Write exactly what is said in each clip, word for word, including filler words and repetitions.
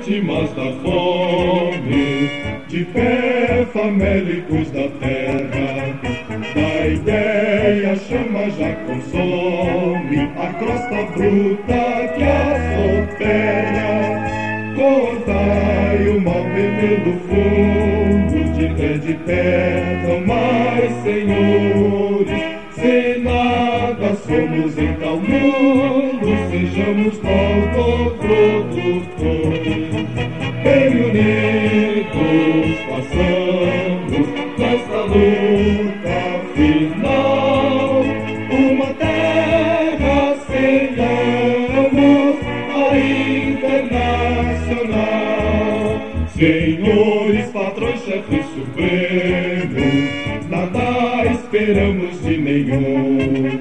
vítimas da fome, de pé famélicos da terra. Da ideia chama já consome a crosta bruta que assoterra. Cortai o mal beber do fundo, de pé de pé, não mais senhores. Se nada somos em tal mundo, sejamos logo produtores. Bem unidos passamos nesta luta final. Uma terra selhamos, a internacional. Senhores, patrões, chefes supremos, nada esperamos de nenhum.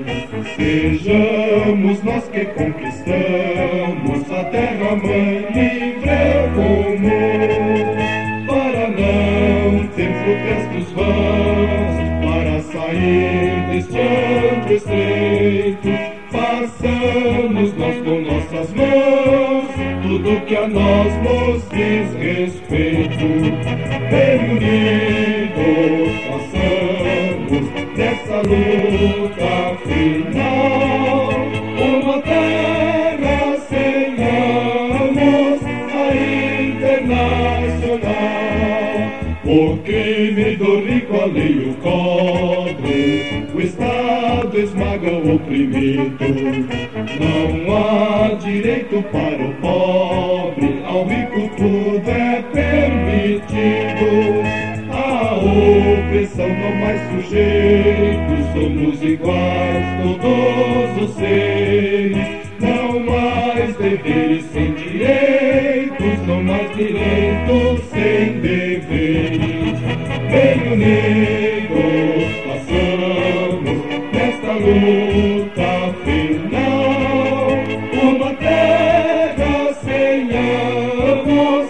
Sejamos nós que conquistamos a terra-mãe livre comum. Para não ter protestos vãos, para sair deste antro estreito, façamos nós com nossas mãos tudo que a nós nos diz respeito. Bem unidos passamos dessa luta final. Uma terra selhamos, a internacional. O crime do rico a lei o cobre, o Estado esmaga o oprimido. Não há direito para o pobre, ao rico tudo é permitido. A opressão não mais sujeitos, somos iguais todos os seres. Não mais deveres sem direitos, não mais direitos sem deveres. Bem unidos passamos nesta luta final. Uma terra selhamos,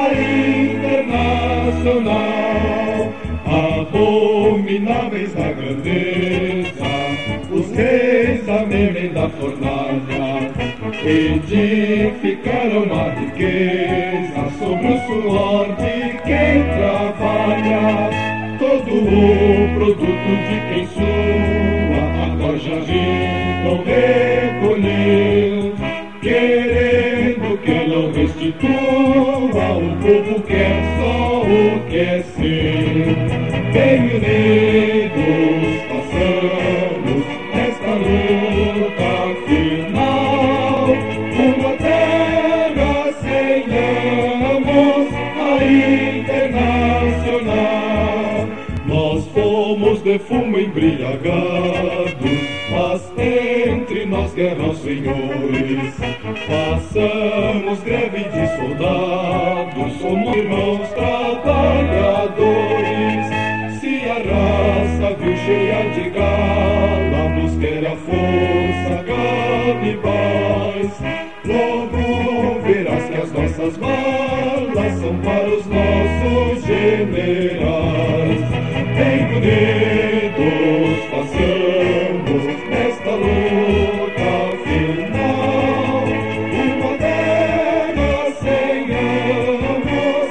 a internacional. Abomináveis da grandeza, os reis a memem da fornalha, edificaram a riqueza sobre o suor de quem trabalha. Todo o produto de quem sua agora já vão recolher, querendo que ela o restitua. O povo quer só o que é ser. Bem unidos passamos nesta luta final. Uma terra selhamos, a internacional. Nós fomos de fumo embriagados, mas entre nós guerra aos senhores. Passamos greve de soldados, somos irmãos trabalhadores. Se a raça viu cheia de gala, nos quer a força canibais. Logo verás que as nossas balas são para os nossos generais. Bem unidos passamos nesta luta final. Uma terra selhamos,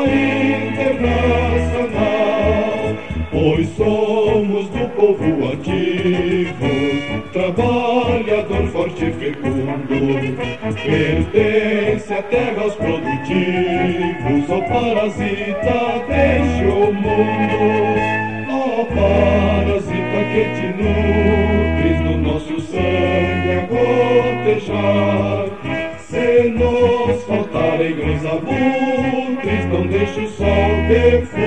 a internacional. Pois somos do povo ativo, trabalhador forte e fecundo. Pertence a terra aos produtivos, o parasita deixa o mundo. Ó parasita que te nutres no nosso sangue a gotejar. Se nos faltarem grãos abutres, não deixe o sol defumar.